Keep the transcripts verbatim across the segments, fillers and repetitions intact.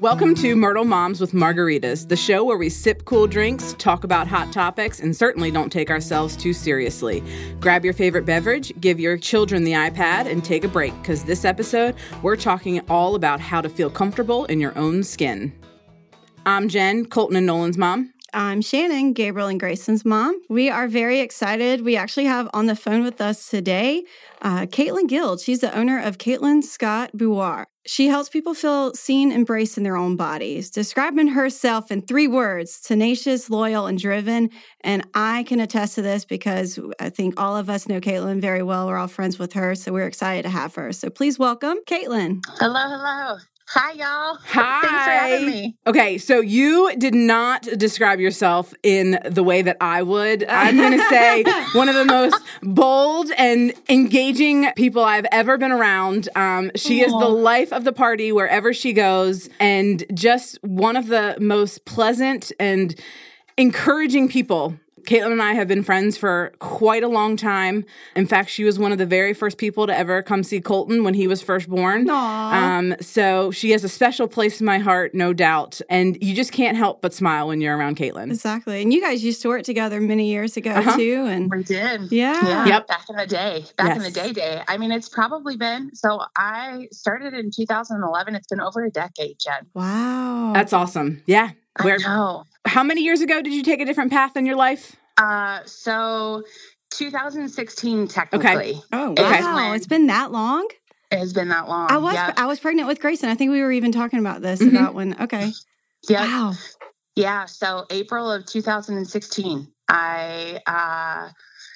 Welcome to Myrtle Moms with Margaritas, the show where we sip cool drinks, talk about hot topics, and certainly don't take ourselves too seriously. Grab your favorite beverage, give your children the iPad, and take a break, because this episode, we're talking all about how to feel comfortable in your own skin. I'm Jen, Colton and Nolan's mom. I'm Shannon, Gabriel and Grayson's mom. We are very excited. We actually have on the phone with us today uh, Caitlin Guild. She's the owner of Caitlin Scott Boudoir. She helps people feel seen, embraced in their own bodies, describing herself in three words: tenacious, loyal, and driven. And I can attest to this because I think all of us know Caitlin very well. We're all friends with her, so we're excited to have her. So please welcome Caitlin. Hello, hello. Hi, y'all. Hi. Thanks for having me. Okay, so you did not describe yourself in the way that I would. I'm going to say one of the most bold and engaging people I've ever been around. Um, she Aww. is the life of the party wherever she goes, and just one of the most pleasant and encouraging people. Caitlin and I have been friends for quite a long time. In fact, she was one of the very first people to ever come see Colton when he was first born. Um, so she has a special place in my heart, no doubt. And you just can't help but smile when you're around Caitlin. Exactly. And you guys used to work together many years ago, uh-huh. too. And we did. Yeah. yeah. Yep. Back in the day. Back yes. in the day, day. I mean, it's probably been, so I started in two thousand eleven. It's been over a decade, Jen. Wow. That's awesome. Yeah. Where, I know. How many years ago did you take a different path in your life? Uh, so two thousand sixteen, technically. Okay. Oh, wow. It's been that long? It has been that long. I was yep. I was pregnant with Grayson. I think we were even talking about this, mm-hmm. about when, okay. Yeah. Wow. Yeah. So April of two thousand sixteen, I, uh,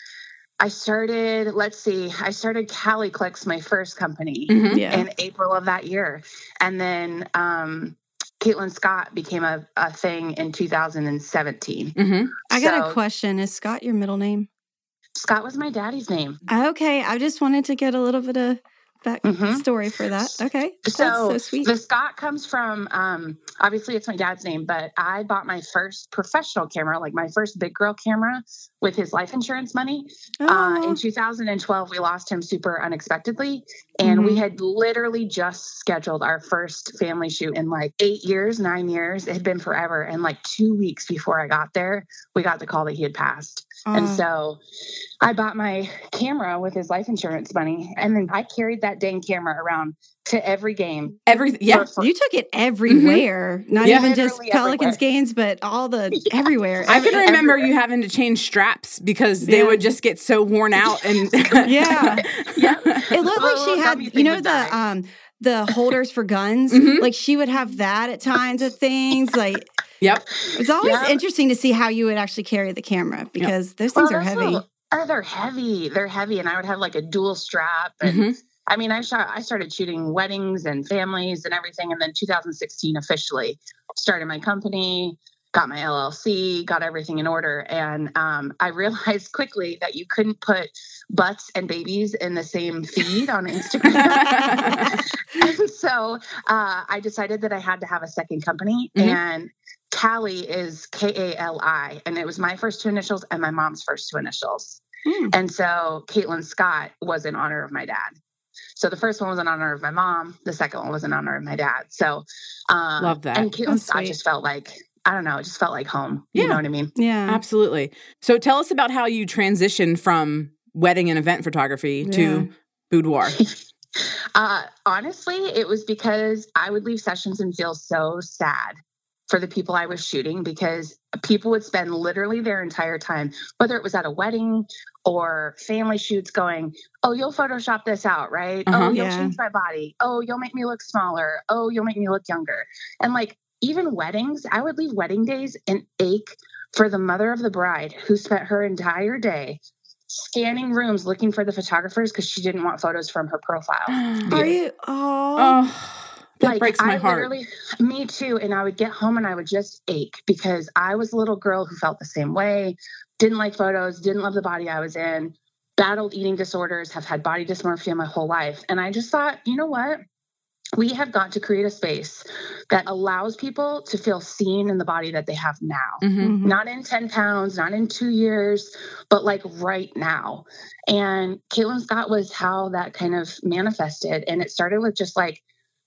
I started, let's see, I started Cali Clicks, my first company, mm-hmm. yeah. in April of that year. And then, um, Caitlin Scott became a, a thing in two thousand seventeen. Mm-hmm. I got so, a question. Is Scott your middle name? Scott was my daddy's name. Okay. I just wanted to get a little bit of back mm-hmm. story for that. Okay. That's so, so sweet. The Scott comes from, um, obviously it's my dad's name, but I bought my first professional camera, like my first big girl camera, with his life insurance money. Oh. Uh, in two thousand twelve, we lost him super unexpectedly. And mm-hmm. we had literally just scheduled our first family shoot in like eight years, nine years. It had been forever. And like two weeks before I got there, we got the call that he had passed. Uh. And so I bought my camera with his life insurance money. And then I carried that dang camera around to every game. Every yeah, for, for, you took it everywhere. Mm-hmm. Not yeah. even just Pelicans everywhere. games, but all the yeah. everywhere. I can remember everywhere. you having to change straps because they yeah. would just get so worn out. And yeah, yeah. It looked like she had, you know, the um the holders for guns. Mm-hmm. Like she would have that at times of things. Like, yep. It's always yep. interesting to see how you would actually carry the camera because yep. those things well, are heavy. Little, oh, they're heavy. They're heavy, and I would have like a dual strap and. Mm-hmm. I mean, I shot. I started shooting weddings and families and everything, and then two thousand sixteen officially started my company, got my L L C, got everything in order, and um, I realized quickly that you couldn't put butts and babies in the same feed on Instagram. And so uh, I decided that I had to have a second company, mm-hmm. and Cali is K A L I, and it was my first two initials and my mom's first two initials, mm. and so Caitlin Scott was in honor of my dad. So the first one was in honor of my mom. The second one was in honor of my dad. So, um, love that. And Caitlin Scott just felt like, I don't know, it just felt like home. Yeah. You know what I mean? Yeah, absolutely. So tell us about how you transitioned from wedding and event photography yeah. to boudoir. uh, honestly, it was because I would leave sessions and feel so sad for the people I was shooting, because people would spend literally their entire time, whether it was at a wedding or family shoots, going, oh, you'll Photoshop this out, right? Uh-huh, oh, you'll yeah. change my body. Oh, you'll make me look smaller. Oh, you'll make me look younger. And like, even weddings, I would leave wedding days and ache for the mother of the bride who spent her entire day scanning rooms looking for the photographers because she didn't want photos from her profile. Are you? Oh. oh. That like, breaks my I heart. Me too. And I would get home and I would just ache because I was a little girl who felt the same way, didn't like photos, didn't love the body I was in, battled eating disorders, have had body dysmorphia my whole life. And I just thought, you know what? We have got to create a space that allows people to feel seen in the body that they have now. Mm-hmm. Not in ten pounds, not in two years, but like right now. And Caitlin Scott was how that kind of manifested. And it started with just like,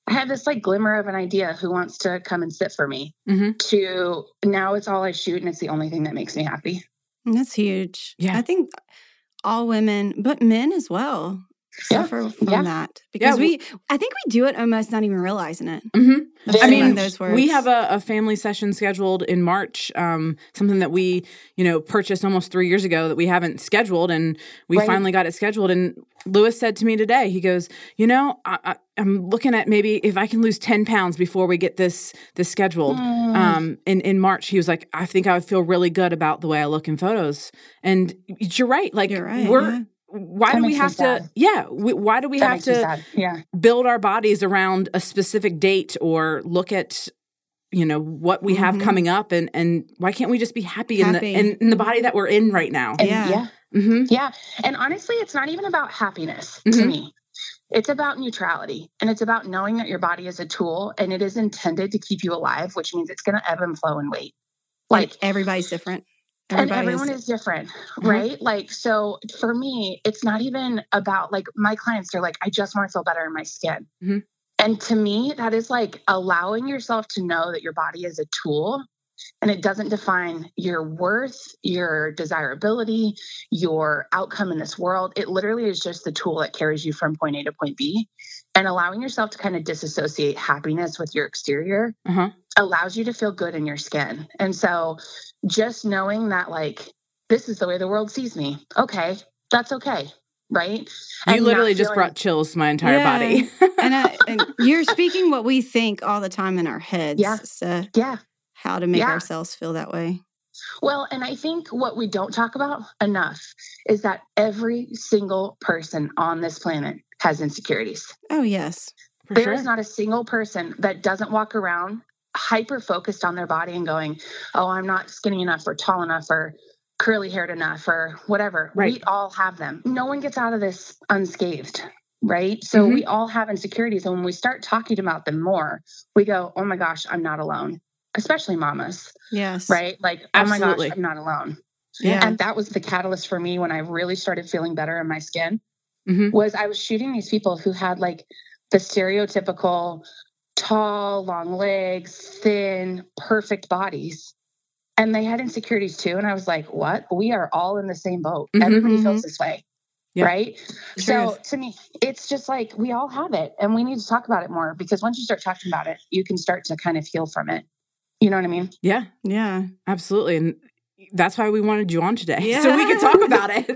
I had this like glimmer of an idea who wants to come and sit for me Mm-hmm. to now it's all I shoot and it's the only thing that makes me happy. That's huge. Yeah. I think all women, but men as well, Yeah. suffer from Yeah. that because Yeah, we, I think we do it almost not even realizing it. Mm-hmm. Of I saying mean, those words. We have a, a family session scheduled in March, um, something that we, you know, purchased almost three years ago that we haven't scheduled, and we Right. finally got it scheduled. And Lewis said to me today, he goes, you know, I, I, I'm looking at maybe if I can lose ten pounds before we get this this scheduled Mm. um, in, in March. He was like, I think I would feel really good about the way I look in photos. And you're right. Like, You're right, we're, yeah. why That do we makes me have to, sad. yeah, we, why do we That have makes me to sad. Yeah. build our bodies around a specific date or look at, you know, what we have Mhm. coming up, and and why can't we just be happy, Happy. in the in, in the body that we're in right now? And Yeah. yeah. Mm-hmm. Yeah. And honestly, it's not even about happiness to Mhm. me. It's about neutrality, and it's about knowing that your body is a tool and it is intended to keep you alive, which means it's going to ebb and flow and weight. Like Like, everybody's different. and Everybody everyone is, is different, right? Like, so for me, it's not even about like my clients are like, I just want to feel better in my skin. Mhm. And to me, that is like allowing yourself to know that your body is a tool and it doesn't define your worth, your desirability, your outcome in this world. It literally is just the tool that carries you from point A to point B. And allowing yourself to kind of disassociate happiness with your exterior Uh-huh. allows you to feel good in your skin. And so just knowing that, like, this is the way the world sees me. Okay, that's okay. Right. You And literally not just feeling- brought chills to my entire Yeah. body. and, I, and you're speaking what we think all the time in our heads. Yeah. So Yeah. how to make Yeah. ourselves feel that way. Well, and I think what we don't talk about enough is that every single person on this planet has insecurities. Oh, yes. For There sure. is not a single person that doesn't walk around hyper focused on their body and going, oh, I'm not skinny enough or tall enough or curly haired enough or whatever. Right. We all have them. No one gets out of this unscathed, right? So Mhm. we all have insecurities. And when we start talking about them more, we go, oh my gosh, I'm not alone, especially mamas, Yes. right? Like, Absolutely. oh my gosh, I'm not alone. Yeah. And that was the catalyst for me when I really started feeling better in my skin. Mhm. Was I was shooting these people who had like the stereotypical tall, long legs, thin, perfect bodies. And they had insecurities too. And I was like, what? We are all in the same boat. Mhm. Everybody Mhm. feels this way. Yeah. Right. So Truth. to me, it's just like we all have it and we need to talk about it more because once you start talking about it, you can start to kind of heal from it. You know what I mean? Yeah, Yeah. absolutely. And that's why we wanted you on today. Yeah. So we could talk about it.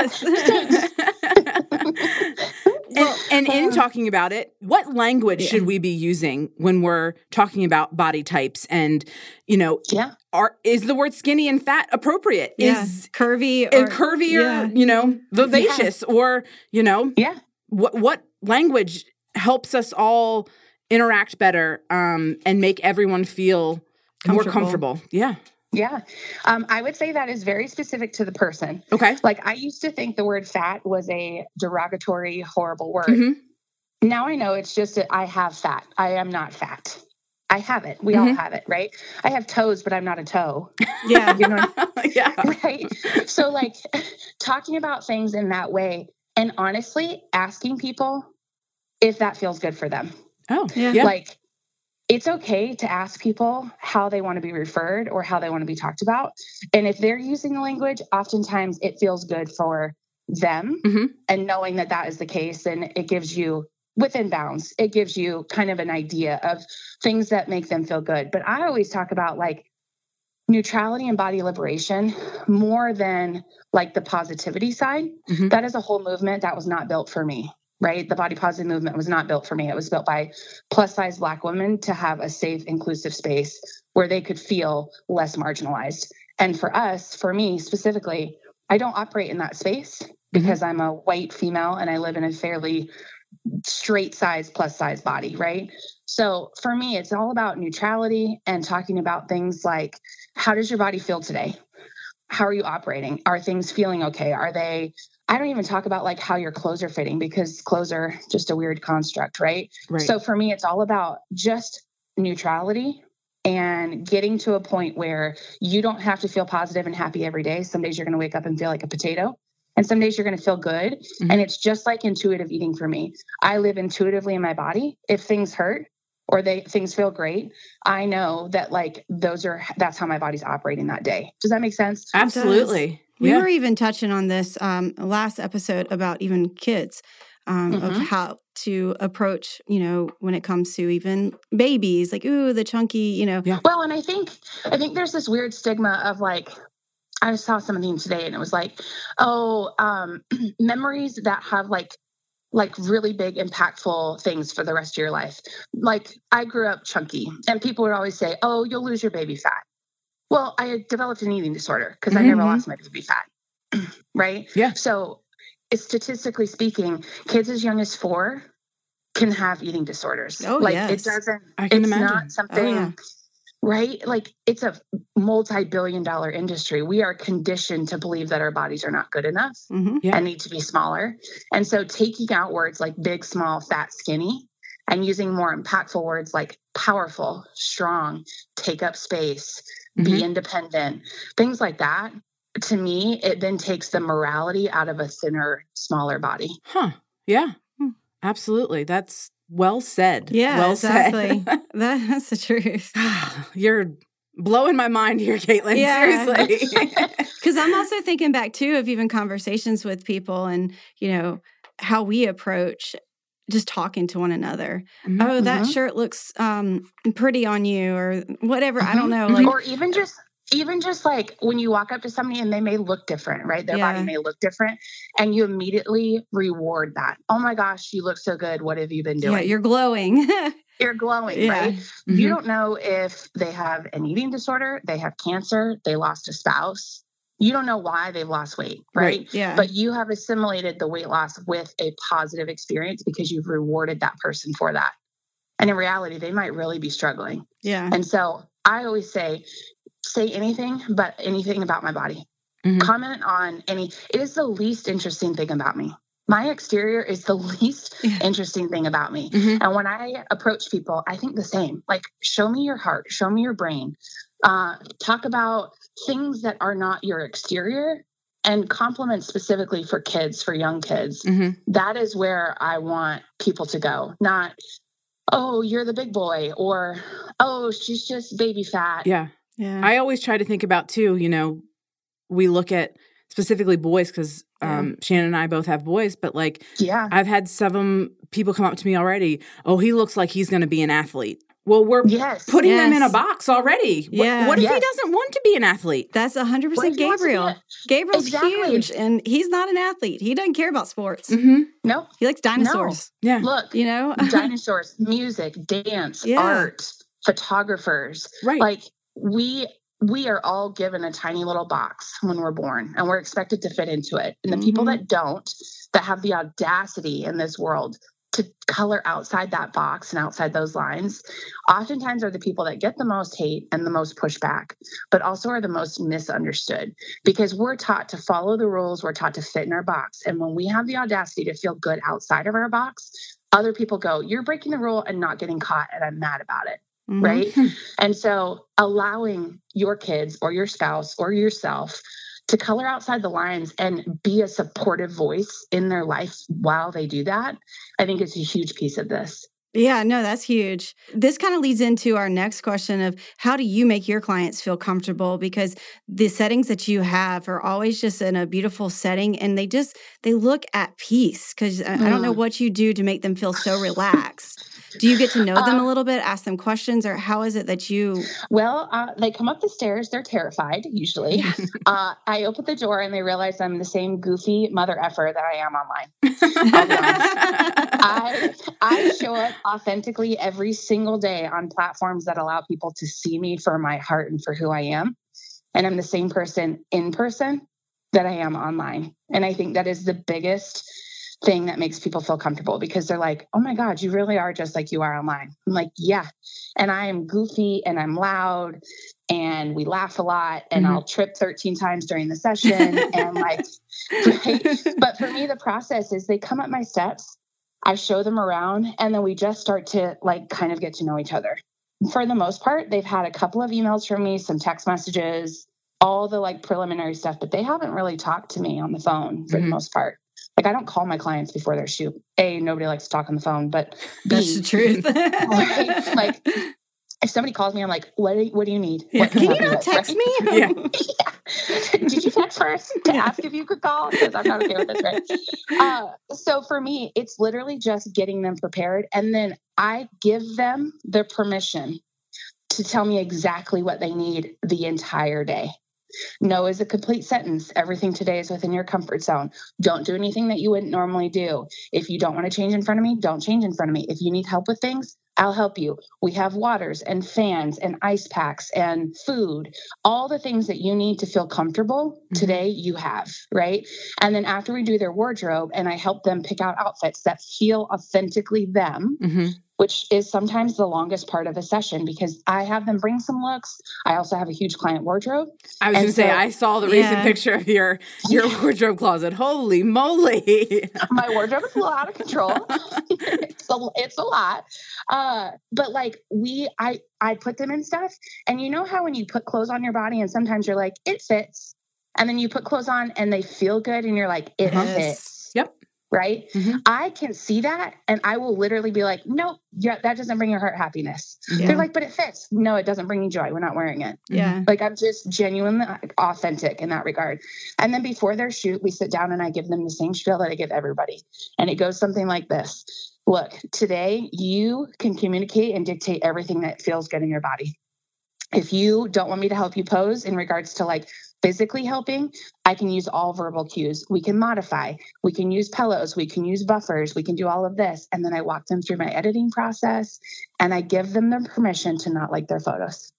Yes. And, and in um, talking about it, what language Yeah. should we be using when we're talking about body types? And, you know, Yeah. are is the word skinny and fat appropriate? Yeah. Is Curvy or and curvy or, yeah. you know, vivacious or, you know, Yeah. what what language helps us all interact better um, and make everyone feel more Comfortable. comfortable? Yeah. Yeah. Um, I would say that is very specific to the person. Okay. Like I used to think the word fat was a derogatory, horrible word. Mhm. Now I know it's just that I have fat. I am not fat. I have it. We all Mhm. have it, right? I have toes, but I'm not a toe. Yeah. You know, Yeah. right? So like talking about things in that way and honestly asking people if that feels good for them. Oh, Yeah. yeah. Like it's okay to ask people how they want to be referred or how they want to be talked about. And if they're using the language, oftentimes it feels good for them. Mhm. And knowing that that is the case, then it gives you within bounds, it gives you kind of an idea of things that make them feel good. But I always talk about like neutrality and body liberation more than like the positivity side. Mhm. That is a whole movement that was not built for me. Right? The body positive movement was not built for me. It was built by plus size Black women to have a safe, inclusive space where they could feel less marginalized. And for us, for me specifically, I don't operate in that space because I'm a white female and I live in a fairly straight size plus size body. Right? So for me, it's all about neutrality and talking about things like, how does your body feel today? How are you operating? Are things feeling okay? Are they, I don't even talk about like how your clothes are fitting because clothes are just a weird construct, right? Right. So for me, it's all about just neutrality and getting to a point where you don't have to feel positive and happy every day. Some days you're going to wake up and feel like a potato. And some days you're going to feel good. Mm-hmm. And it's just like intuitive eating for me. I live intuitively in my body. If things hurt or they things feel great, I know that like those are, that's how my body's operating that day. Does that make sense? Absolutely. We yeah. were even touching on this um, last episode about even kids, um, mm-hmm. of how to approach, you know, when it comes to even babies, like, ooh, the chunky, you know. Yeah. Well, and I think, I think there's this weird stigma of like, I saw something today and it was like, oh, um, memories that have like, like really big impactful things for the rest of your life. Like I grew up chunky and people would always say, oh, you'll lose your baby fat. Well, I developed an eating disorder because mm-hmm. I never lost my baby fat. Right. Yeah. So it's statistically speaking, kids as young as four can have eating disorders. Oh, like yes. it doesn't, I can it's imagine. not something, oh, yeah. right? Like it's a multi-billion dollar industry. We are conditioned to believe that our bodies are not good enough mm-hmm. yeah. and need to be smaller. And so taking out words like big, small, fat, skinny, and using more impactful words like powerful, strong, take up space, mm-hmm. be independent, things like that. To me, it then takes the morality out of a thinner, smaller body. Huh. Yeah. Hmm. Absolutely. That's well said. Yeah, well exactly. said. that, that's the truth. You're blowing my mind here, Caitlin. Yeah. Seriously. Because I'm also thinking back, too, of even conversations with people and, you know, how we approach just talking to one another. Mm-hmm. Oh, that mm-hmm. shirt looks um, pretty on you or whatever. Mm-hmm. I don't know. Like, or even just... Even just like when you walk up to somebody and they may look different, right? Their yeah. body may look different and you immediately reward that. Oh my gosh, you look so good. What have you been doing? Yeah, you're glowing. You're glowing, yeah. right? Mm-hmm. You don't know if they have an eating disorder, they have cancer, they lost a spouse. You don't know why they've lost weight, right? right. Yeah. But you have assimilated the weight loss with a positive experience because you've rewarded that person for that. And in reality, they might really be struggling. Yeah. And so I always say, say anything but anything about my body. Mm-hmm. Comment on any. It is the least interesting thing about me. My exterior is the least yeah. interesting thing about me. Mm-hmm. And when I approach people, I think the same. Like, show me your heart. Show me your brain. Uh, talk about things that are not your exterior and compliment specifically for kids, for young kids. Mm-hmm. That is where I want people to go. Not, oh, you're the big boy or, oh, she's just baby fat. Yeah. Yeah. I always try to think about too, you know, we look at specifically boys because um, yeah. Shannon and I both have boys, but like, yeah, I've had some people come up to me already. Oh, he looks like he's going to be an athlete. Well, we're yes. putting yes. them in a box already. Yeah. What, what if yes. he doesn't want to be an athlete? That's one hundred percent Gabriel. Gabriel's exactly. huge, and he's not an athlete. He doesn't care about sports. Mm-hmm. No. He likes dinosaurs. No. Yeah. Look, you know, dinosaurs, music, dance, yeah. art, photographers. Right. Like, we we are all given a tiny little box when we're born and we're expected to fit into it. And the mm-hmm. people that don't, that have the audacity in this world to color outside that box and outside those lines, oftentimes are the people that get the most hate and the most pushback, but also are the most misunderstood because we're taught to follow the rules. We're taught to fit in our box. And when we have the audacity to feel good outside of our box, other people go, you're breaking the rule and not getting caught. And I'm mad about it. Mm-hmm. Right. And so allowing your kids or your spouse or yourself to color outside the lines and be a supportive voice in their life while they do that, I think it's a huge piece of this. Yeah, no, that's huge. This kind of leads into our next question of how do you make your clients feel comfortable? Because the settings that you have are always just in a beautiful setting and they just, they look at peace because mm. I don't know what you do to make them feel so relaxed. Do you get to know them uh, a little bit, ask them questions, or how is it that you... Well, uh, they come up the stairs. They're terrified, usually. uh, I open the door and they realize I'm the same goofy mother effer that I am online. I, I show up authentically every single day on platforms that allow people to see me for my heart and for who I am. And I'm the same person in person that I am online. And I think that is the biggest thing that makes people feel comfortable because they're like, oh my God, you really are just like you are online. I'm like, yeah. And I am goofy and I'm loud and we laugh a lot and mm-hmm. I'll trip thirteen times during the session. and like, right? But for me, the process is they come up my steps, I show them around, and then we just start to like kind of get to know each other. For the most part, they've had a couple of emails from me, some text messages, all the like preliminary stuff, but they haven't really talked to me on the phone for mm-hmm. the most part. Like I don't call my clients before their shoot. A, nobody likes to talk on the phone, but B, that's the truth. Right? Like if somebody calls me, I'm like, what do you, what do you need? Yeah. What can, can you not with, text right? me? Yeah. yeah. Did you text first to ask if you could call? Because I'm not okay with this, right? Uh, so for me, it's literally just getting them prepared. And then I give them the permission to tell me exactly what they need the entire day. No is a complete sentence. Everything today is within your comfort zone. Don't do anything that you wouldn't normally do. If you don't want to change in front of me, don't change in front of me. If you need help with things, I'll help you. We have waters and fans and ice packs and food, all the things that you need to feel comfortable mm-hmm. today you have, right? And then after we do their wardrobe and I help them pick out outfits that feel authentically them, mm-hmm. which is sometimes the longest part of a session because I have them bring some looks. I also have a huge client wardrobe. I was going to so, say, I saw the recent yeah. picture of your, your wardrobe closet. Holy moly. My wardrobe is a little out of control. it's, a, it's a lot. Uh, but like we, I, I put them in stuff and you know how when you put clothes on your body and sometimes you're like, it fits. And then you put clothes on and they feel good and you're like, it yes. fits. Yep. Right? Mm-hmm. I can see that and I will literally be like, nope, yeah, that doesn't bring your heart happiness. Yeah. They're like, but it fits. No, it doesn't bring you joy. We're not wearing it. Yeah. Like I'm just genuinely authentic in that regard. And then before their shoot, we sit down and I give them the same spiel that I give everybody. And it goes something like this. Look, today you can communicate and dictate everything that feels good in your body. If you don't want me to help you pose in regards to like physically helping, I can use all verbal cues. We can modify, we can use pillows, we can use buffers, we can do all of this. And then I walk them through my editing process and I give them the permission to not like their photos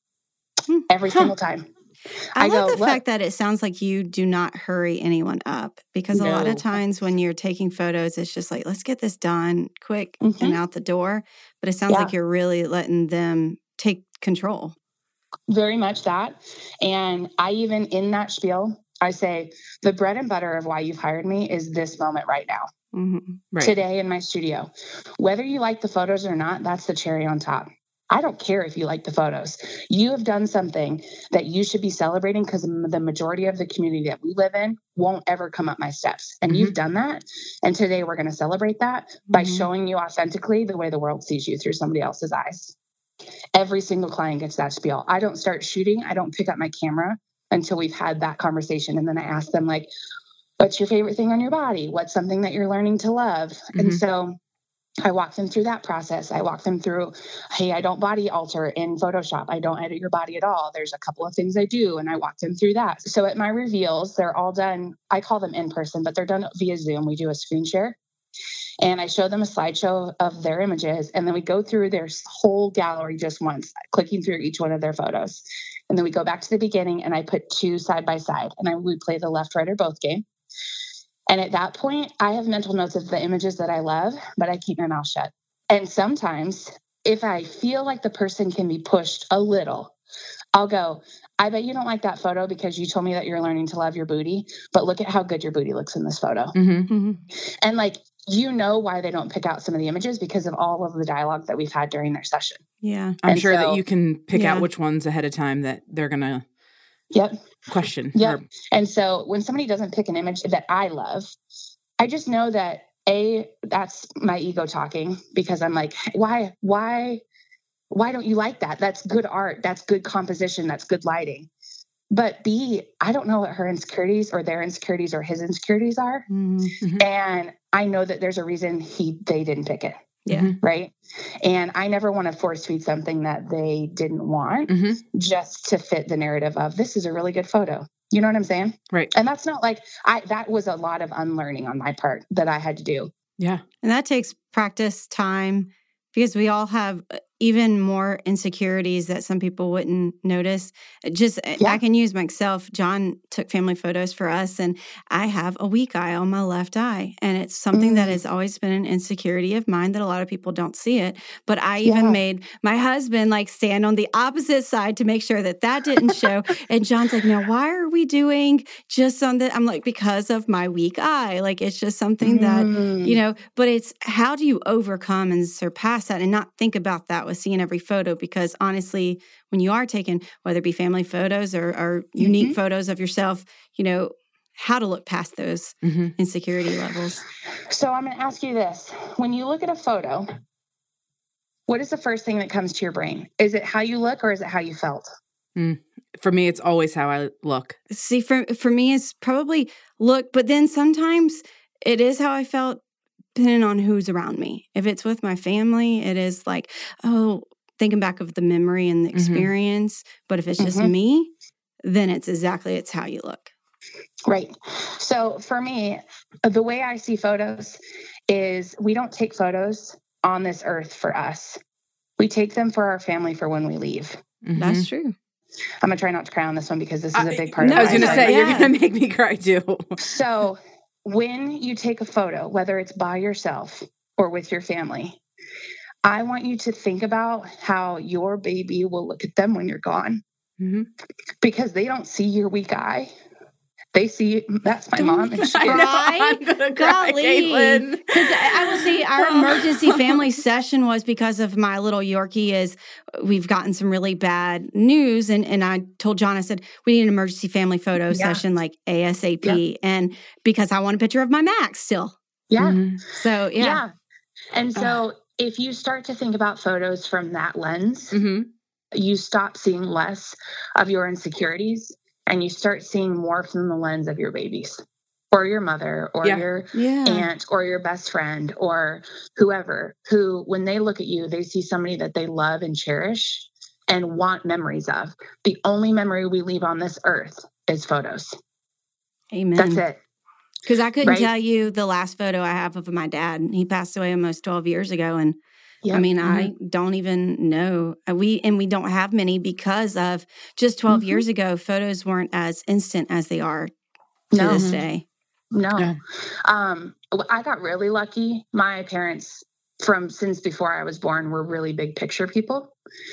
every huh. single time. I, I love go, the fact that it sounds like you do not hurry anyone up because no. a lot of times when you're taking photos, it's just like, let's get this done quick mm-hmm. and out the door. But it sounds yeah. like you're really letting them take control. Very much that. And I even in that spiel, I say the bread and butter of why you've hired me is this moment right now, mm-hmm. right. today in my studio. Whether you like the photos or not, that's the cherry on top. I don't care if you like the photos. You have done something that you should be celebrating because the majority of the community that we live in won't ever come up my steps. And mm-hmm. you've done that. And today we're going to celebrate that mm-hmm. by showing you authentically the way the world sees you through somebody else's eyes. Every single client gets that spiel. I don't start shooting. I don't pick up my camera until we've had that conversation. And then I ask them like, what's your favorite thing on your body? What's something that you're learning to love? Mm-hmm. And so I walk them through that process. I walk them through, hey, I don't body alter in Photoshop. I don't edit your body at all. There's a couple of things I do. And I walk them through that. So at my reveals, they're all done. I call them in person, but they're done via Zoom. We do a screen share. And I show them a slideshow of their images. And then we go through their whole gallery just once, clicking through each one of their photos. And then we go back to the beginning and I put two side by side and I we play the left, right, or both game. And at that point, I have mental notes of the images that I love, but I keep my mouth shut. And sometimes if I feel like the person can be pushed a little, I'll go, I bet you don't like that photo because you told me that you're learning to love your booty, but look at how good your booty looks in this photo. Mm-hmm. Mm-hmm. And like, you know why they don't pick out some of the images because of all of the dialogue that we've had during their session. Yeah. I'm and sure so, that you can pick yeah. out which ones ahead of time that they're going to yep. question. Yep. Or, and so when somebody doesn't pick an image that I love, I just know that A, that's my ego talking because I'm like, why, why, why don't you like that? That's good art. That's good composition. That's good lighting. But B, I don't know what her insecurities or their insecurities or his insecurities are. Mm-hmm. And I know that there's a reason he they didn't pick it. Yeah. Right. And I never want to force feed something that they didn't want mm-hmm. just to fit the narrative of this is a really good photo. You know what I'm saying? Right. And that's not like I that was a lot of unlearning on my part that I had to do. Yeah. And that takes practice, time, because we all have even more insecurities that some people wouldn't notice. Just, yeah. I can use myself. John took family photos for us, and I have a weak eye on my left eye. And it's something mm. that has always been an insecurity of mine that a lot of people don't see it. But I even yeah. made my husband like stand on the opposite side to make sure that that didn't show. And John's like, now, why are we doing just on the, I'm like, because of my weak eye. Like, it's just something mm. that, you know, but it's how do you overcome and surpass that and not think about that was seeing every photo, because honestly, when you are taking, whether it be family photos or, or unique mm-hmm. photos of yourself, you know, how to look past those mm-hmm. insecurity levels. So I'm going to ask you this. When you look at a photo, what is the first thing that comes to your brain? Is it how you look or is it how you felt? Mm. For me, it's always how I look. See, for for me, it's probably look, but then sometimes it is how I felt depending on who's around me. If it's with my family, it is like, oh, thinking back of the memory and the experience. Mm-hmm. But if it's just mm-hmm. me, then it's exactly, it's how you look. Right. So for me, the way I see photos is we don't take photos on this earth for us. We take them for our family for when we leave. Mm-hmm. That's true. I'm going to try not to cry on this one because this is a big part uh, of it. I was going to say, yeah. you're going to make me cry too. So when you take a photo, whether it's by yourself or with your family, I want you to think about how your baby will look at them when you're gone. Mm-hmm. Because they don't see your weak eye. They see, that's my mom. And she cry. I'm gonna cry, Caitlin. Because I will say our emergency family session was because of my little Yorkie. Is we've gotten some really bad news, and, and I told John, I said we need an emergency family photo yeah. session like ASAP, yeah. and because I want a picture of my Max still. Yeah. Mm-hmm. So yeah. Yeah. And so if you start to think about photos from that lens, mm-hmm. you stop seeing less of your insecurities. And you start seeing more from the lens of your babies or your mother or yeah. your yeah. aunt or your best friend or whoever, who, when they look at you, they see somebody that they love and cherish and want memories of. The only memory we leave on this earth is photos. Amen. That's it. Because I couldn't right? tell you the last photo I have of my dad. He passed away almost twelve years ago. And Yep. I mean, mm-hmm. I don't even know. We and we don't have many because of just twelve mm-hmm. years ago, photos weren't as instant as they are to no. this day. No. Yeah. Um, I got really lucky. My parents, from since before I was born, were really big picture people.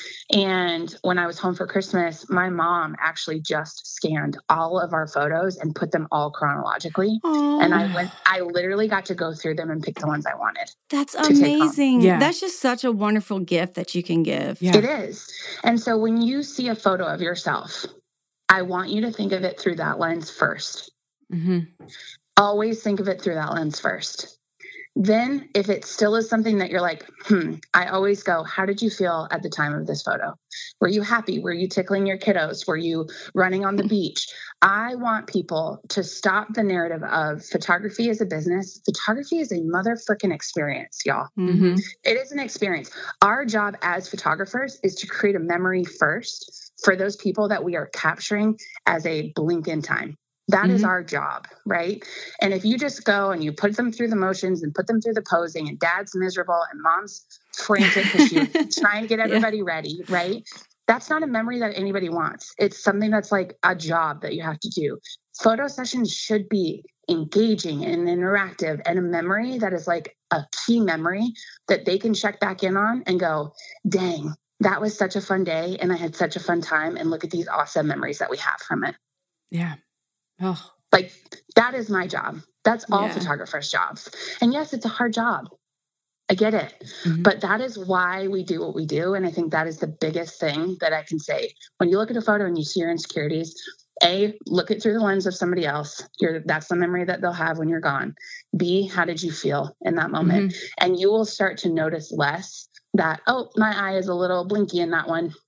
And when I was home for Christmas, my mom actually just scanned all of our photos and put them all chronologically. Aww. And I went, I literally got to go through them and pick the ones I wanted. That's amazing. Yeah. That's just such a wonderful gift that you can give. Yeah. It is. And so when you see a photo of yourself, I want you to think of it through that lens first. Mm-hmm. Always think of it through that lens first. Then if it still is something that you're like, hmm, I always go, how did you feel at the time of this photo? Were you happy? Were you tickling your kiddos? Were you running on the beach? I want people to stop the narrative of photography as a business. Photography is a motherfucking experience, y'all. Mm-hmm. It is an experience. Our job as photographers is to create a memory first for those people that we are capturing as a blink in time. That mm-hmm. is our job, right? And if you just go and you put them through the motions and put them through the posing and dad's miserable and mom's frantic because she's trying to get everybody yeah. ready, right? That's not a memory that anybody wants. It's something that's like a job that you have to do. Photo sessions should be engaging and interactive and a memory that is like a key memory that they can check back in on and go, dang, that was such a fun day and I had such a fun time and look at these awesome memories that we have from it. Yeah. Oh. Like that is my job. That's all yeah. photographers' jobs. And yes, it's a hard job. I get it. Mm-hmm. But that is why we do what we do. And I think that is the biggest thing that I can say. When you look at a photo and you see your insecurities, A, look it through the lens of somebody else. You're, that's the memory that they'll have when you're gone. B, how did you feel in that moment? Mm-hmm. And you will start to notice less that, oh, my eye is a little blinky in that one.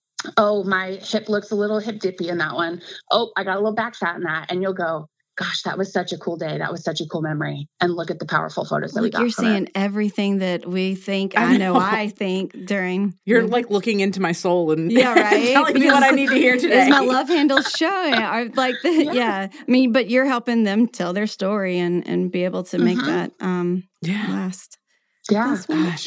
Oh, my hip looks a little hip dippy in that one. Oh, I got a little back fat in that. And you'll go, gosh, that was such a cool day. That was such a cool memory. And look at the powerful photos that look, we got. You're seeing it. Everything that we think, I know, I, know I think during. You're the, like looking into my soul and yeah, right? telling me what I need to hear today. Is my love handle showing? I, like the, yeah. yeah. I mean, but you're helping them tell their story and, and be able to make mm-hmm. that um, yeah. last. Yeah. Gosh.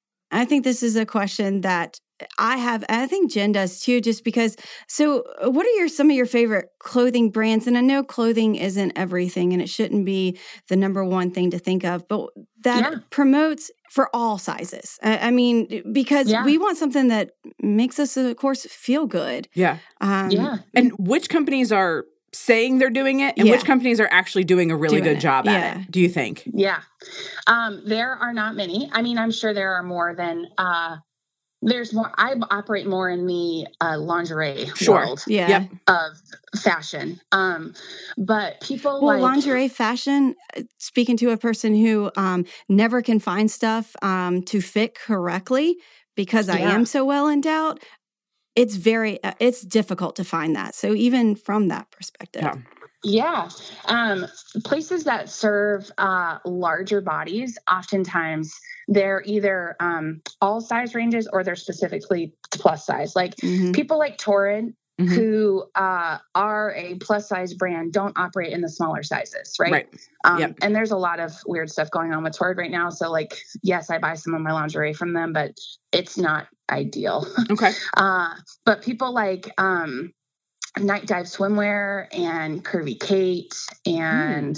I think this is a question that I have, I think Jen does too, just because. So what are your some of your favorite clothing brands? And I know clothing isn't everything and it shouldn't be the number one thing to think of, but that yeah. promotes for all sizes. I, I mean, because yeah. we want something that makes us, of course, feel good. Yeah. Um, yeah. And which companies are saying they're doing it and yeah. which companies are actually doing a really doing good it. job yeah. at it, do you think? Yeah. Um, there are not many. I mean, I'm sure there are more than... Uh, there's more, I operate more in the uh, lingerie sure. world yeah. Yep. of fashion. Um, but people well, like lingerie fashion, speaking to a person who um, never can find stuff um, to fit correctly because I Yeah. am so well endowed, it's very, uh, it's difficult to find that. So even from that perspective. Yeah. Yeah. Um, places that serve uh, larger bodies, oftentimes they're either um, all size ranges or they're specifically plus size. Like Mhm. people like Torrid, Mhm. who uh, are a plus size brand, don't operate in the smaller sizes, right? Right. Um, Yep. And there's a lot of weird stuff going on with Torrid right now. So like, yes, I buy some of my lingerie from them, but it's not ideal. Okay. uh, but people like um, Night Dive Swimwear and Curvy Kate and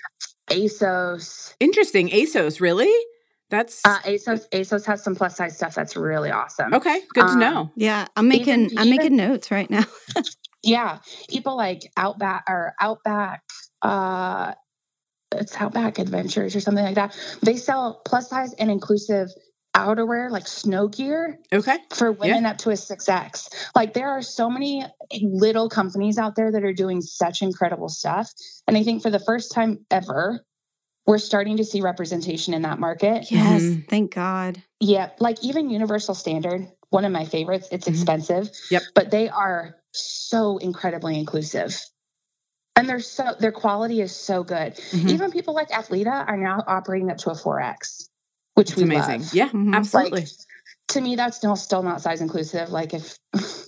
ASOS. Interesting. ASOS, really? That's Uh, ASOS ASOS has some plus size stuff that's really awesome. okay. Good to Um, know. Yeah, I'm making Even- I'm even- making notes right now. Yeah, people like Outback or Outback. Uh, it's Outback Adventures or something like that. They sell plus size and inclusive outerwear like snow gear Okay. for women up to a six X. Like there are so many little companies out there that are doing such incredible stuff. And I think for the first time ever, we're starting to see representation in that market. Yes, Mhm. thank God. Yeah. Like even Universal Standard, one of my favorites, it's Mhm. expensive, Yep. but they are so incredibly inclusive. And they're so, their quality is so good. Mhm. Even people like Athleta are now operating up to a four X, which It's we amazing. love. Yeah, Mhm. absolutely. Like, to me, that's still, still not size inclusive. Like if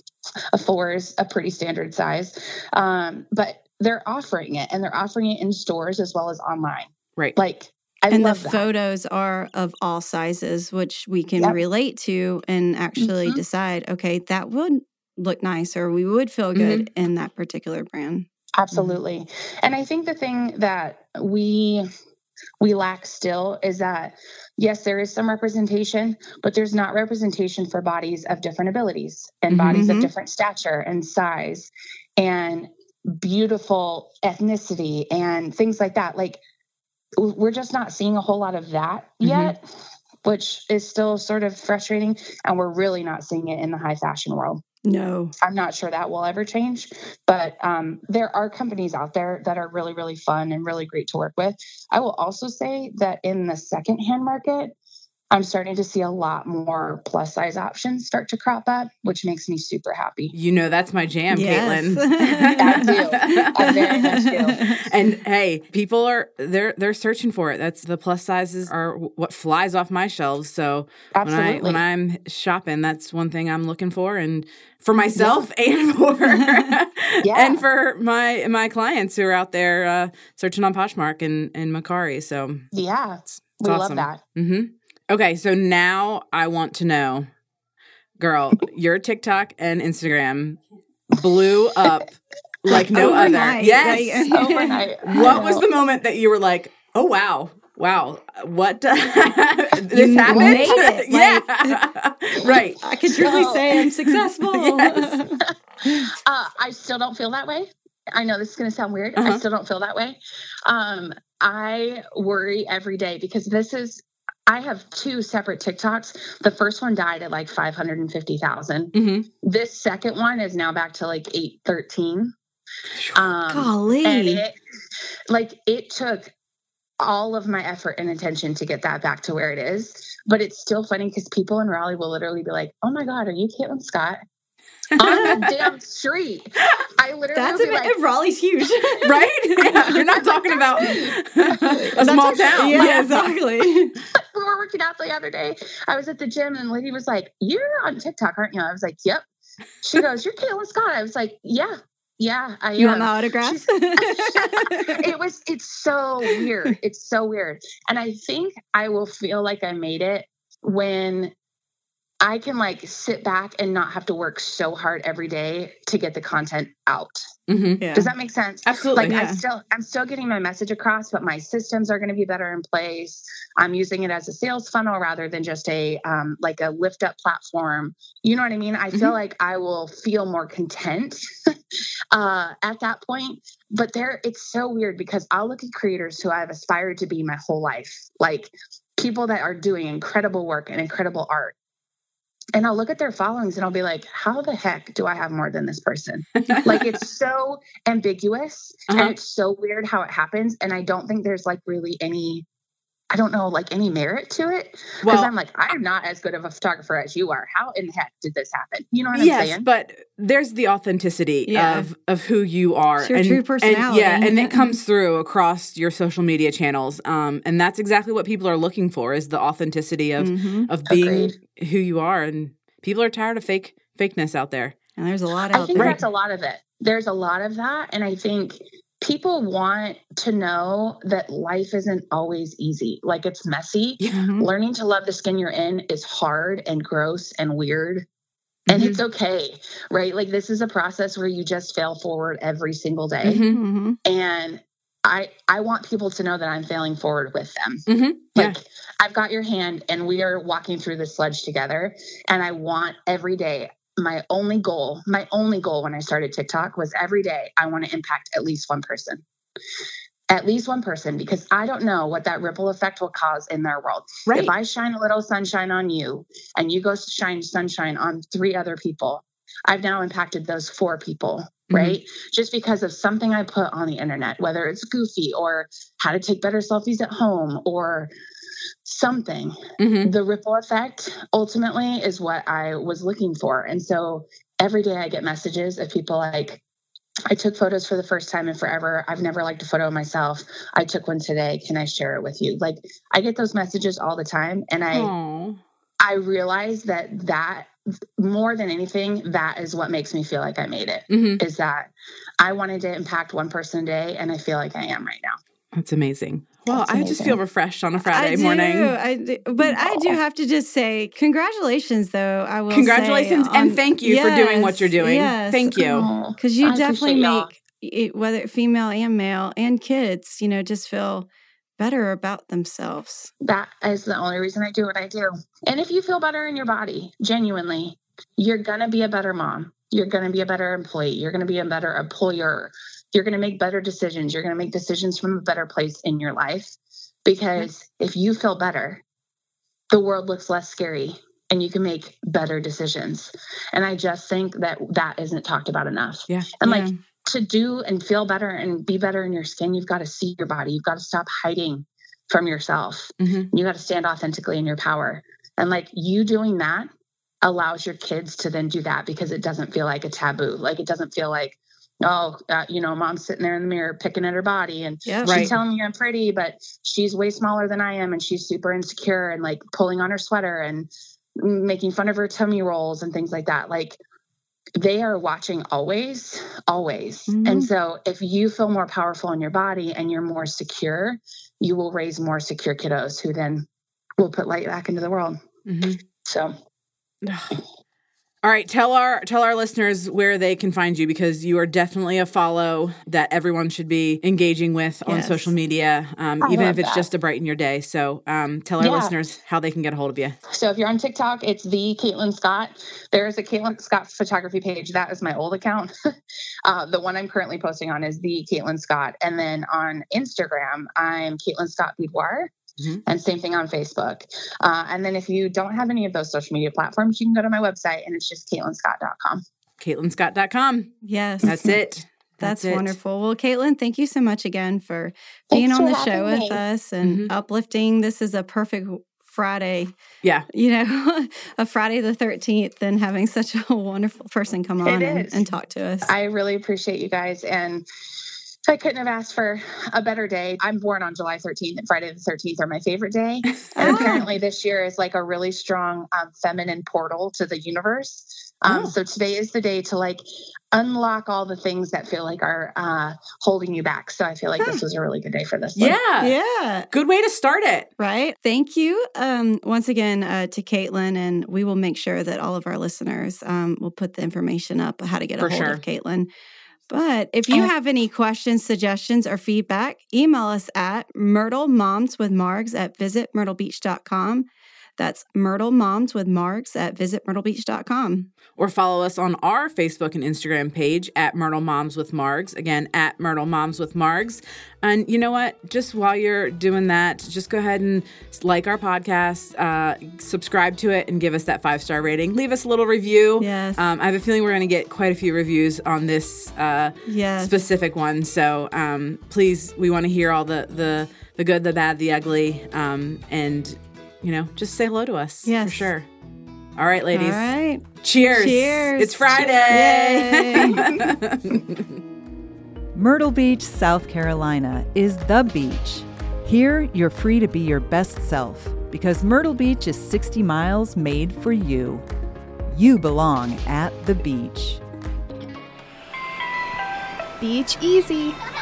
a four is a pretty standard size, um, but they're offering it and they're offering it in stores as well as online. Right. Like I And the love that. photos are of all sizes, which we can Yep. relate to and actually Mhm. decide, okay, that would look nice or we would feel good in that particular brand. Absolutely. And I think the thing that we we lack still is that yes, there is some representation, but there's not representation for bodies of different abilities and Mhm. bodies Mhm. of different stature and size and beautiful ethnicity and things like that. Like w- we're just not seeing a whole lot of that Mhm. yet, which is still sort of frustrating. And we're really not seeing it in the high fashion world. No. I'm not sure that will ever change, but um, there are companies out there that are really, really fun and really great to work with. I will also say that in the secondhand market, I'm starting to see a lot more plus size options start to crop up, which makes me super happy. You know, that's my jam, Yes. Caitlin. I do. I very much do. And hey, people are they're they're searching for it. That's the plus sizes are what flies off my shelves. So when I Absolutely. when I'm shopping, that's one thing I'm looking for, and for myself and for Yeah. and for my my clients who are out there uh, searching on Poshmark and and Macari. So Yeah, it's we awesome. love that. Mm-hmm. Okay, so now I want to know, girl, your TikTok and Instagram blew up like no other. Overnight. Yes. Like- Overnight. I What was know. the moment that you were like, oh, wow, wow, what this You happened? made it, yeah. Right. I can truly So- say I'm successful. Yes. Uh, I still don't feel that way. I know this is going to sound weird. Uh-huh. I still don't feel that way. Um, I worry every day because this is, I have two separate TikToks. The first one died at like five hundred fifty thousand. Mm-hmm. This second one is now back to like eight thirteen. Um, Golly. and it, like, it took all of my effort and attention to get that back to where it is. But it's still funny because people in Raleigh will literally be like, oh my God, are you Caitlin Scott? On the damn street. I literally That's will be a, like, Raleigh's huge. Right? Yeah. You're not talking about a small town. Yeah, exactly. we were working out the other day. I was at the gym and the lady was like, you're on TikTok, aren't you? I was like, yep. She goes, you're Caitlin Scott. I was like, yeah, yeah, I You am. want the autographs? It was, it's so weird. It's so weird. And I think I will feel like I made it when I can like sit back and not have to work so hard every day to get the content out. Mm-hmm. Yeah. Does that make sense? Absolutely. Like Yeah. I still, I'm still getting my message across, but my systems are going to be better in place. I'm using it as a sales funnel rather than just a, um, like a lift up platform. You know what I mean? I feel Mhm. like I will feel more content, uh, at that point, but there, it's so weird because I'll look at creators who I've aspired to be my whole life, like people that are doing incredible work and incredible art. and I'll look at their followings and I'll be like, how the heck do I have more than this person? Like, it's so ambiguous uh-huh. and it's so weird how it happens. And I don't think there's like really any, I don't know, like any merit to it. Because well, I'm like, I'm not as good of a photographer as you are. How in the heck did this happen? You know what I'm yes, saying? But there's the authenticity yeah. of of who you are. It's your and, true personality. And, yeah, and it comes through across your social media channels. Um, and that's exactly what people are looking for, is the authenticity of mm-hmm. of being Agreed. Who you are. And people are tired of fake fakeness out there. And there's a lot out I think there. that's a lot of it. There's a lot of that. And I think people want to know that life isn't always easy. Like, it's messy. Mm-hmm. Learning to love the skin you're in is hard and gross and weird. And mm-hmm. it's okay, right? Like, this is a process where you just fail forward every single day. Mm-hmm. And I I want people to know that I'm failing forward with them. Mm-hmm. Like, yeah. I've got your hand and we are walking through this sledge together. And I want every day, my only goal, my only goal when I started TikTok was every day I want to impact at least one person. At least one person, because I don't know what that ripple effect will cause in their world. Right. If I shine a little sunshine on you and you go shine sunshine on three other people, I've now impacted those four people, right? Mm-hmm. Just because of something I put on the internet, whether it's goofy or how to take better selfies at home or something. Mm-hmm. The ripple effect ultimately is what I was looking for. And so every day I get messages of people like, I took photos for the first time in forever. I've never liked a photo of myself. I took one today. Can I share it with you? Like, I get those messages all the time. And I, Aww. I realize that that more than anything, that is what makes me feel like I made it, mm-hmm. is that I wanted to impact one person a day. And I feel like I am right now. That's amazing. Well, That's I amazing. just feel refreshed on a Friday I do, morning. I do, but I do have to just say congratulations, though. I will Congratulations say on, and thank you yes, for doing what you're doing. Yes. Thank you. Because you I definitely make, y'all. it, whether female and male and kids, you know, just feel better about themselves. That is the only reason I do what I do. And if you feel better in your body, genuinely, you're going to be a better mom. You're going to be a better employee. You're going to be a better employer. You're going to make better decisions. You're going to make decisions from a better place in your life. Because if you feel better, the world looks less scary and you can make better decisions. And I just think that that isn't talked about enough. Yeah. And yeah. like, to do and feel better and be better in your skin, you've got to see your body. You've got to stop hiding from yourself. Mm-hmm. You got to stand authentically in your power. And like, you doing that allows your kids to then do that, because it doesn't feel like a taboo. Like, it doesn't feel like, oh, uh, you know, mom's sitting there in the mirror picking at her body and yeah, she's right. telling me I'm pretty, but she's way smaller than I am. And she's super insecure and like pulling on her sweater and making fun of her tummy rolls and things like that. Like, they are watching always, always. Mm-hmm. And so if you feel more powerful in your body and you're more secure, you will raise more secure kiddos who then will put light back into the world. Mm-hmm. So. All right, tell our tell our listeners where they can find you, because you are definitely a follow that everyone should be engaging with on yes. social media, um, even if it's that. just to brighten your day. So um, tell our yeah. listeners how they can get a hold of you. So if you're on TikTok, it's the Caitlin Scott. There is a Caitlin Scott photography page. That is my old account. uh, the one I'm currently posting on is the Caitlin Scott. And then on Instagram, I'm Caitlin Scott Boudoir. Mm-hmm. And same thing on Facebook. Uh, and then if you don't have any of those social media platforms, you can go to my website and it's just caitlin scott dot com. caitlin scott dot com. Yes. That's it. That's, That's it. wonderful. Well, Caitlin, thank you so much again for being Thanks on for the show me. with us and mm-hmm. uplifting. This is a perfect Friday. Yeah. You know, a Friday the thirteenth, and having such a wonderful person come on and, and talk to us. I really appreciate you guys. And I couldn't have asked for a better day. I'm born on July thirteenth, and Friday the thirteenth are my favorite day. And apparently this year is like a really strong um, feminine portal to the universe. Um, oh. So today is the day to like unlock all the things that feel like are uh, holding you back. So I feel like huh. this was a really good day for this one. Yeah. Yeah. Good way to start it. Right. Thank you um, once again uh, to Caitlin. And we will make sure that all of our listeners um, will put the information up how to get a for hold sure. of Caitlin. But if you have any questions, suggestions, or feedback, email us at myrtlemoms with margs at visit myrtle beach dot com. That's Myrtle Moms with Margs at visit myrtle beach dot com. Or follow us on our Facebook and Instagram page at Myrtle Moms with Margs. Again, at Myrtle Moms with Margs. And you know what? Just while you're doing that, just go ahead and like our podcast, uh, subscribe to it, and give us that five-star rating. Leave us a little review. Yes. Um, I have a feeling we're going to get quite a few reviews on this uh, yes. specific one. So um, please, we want to hear all the, the, the good, the bad, the ugly, um, and, you know, just say hello to us. Yes. For sure. All right, ladies. All right. Cheers. Cheers. It's Friday. Myrtle Beach, South Carolina is the beach. Here, you're free to be your best self because Myrtle Beach is sixty miles made for you. You belong at the beach. Beach easy.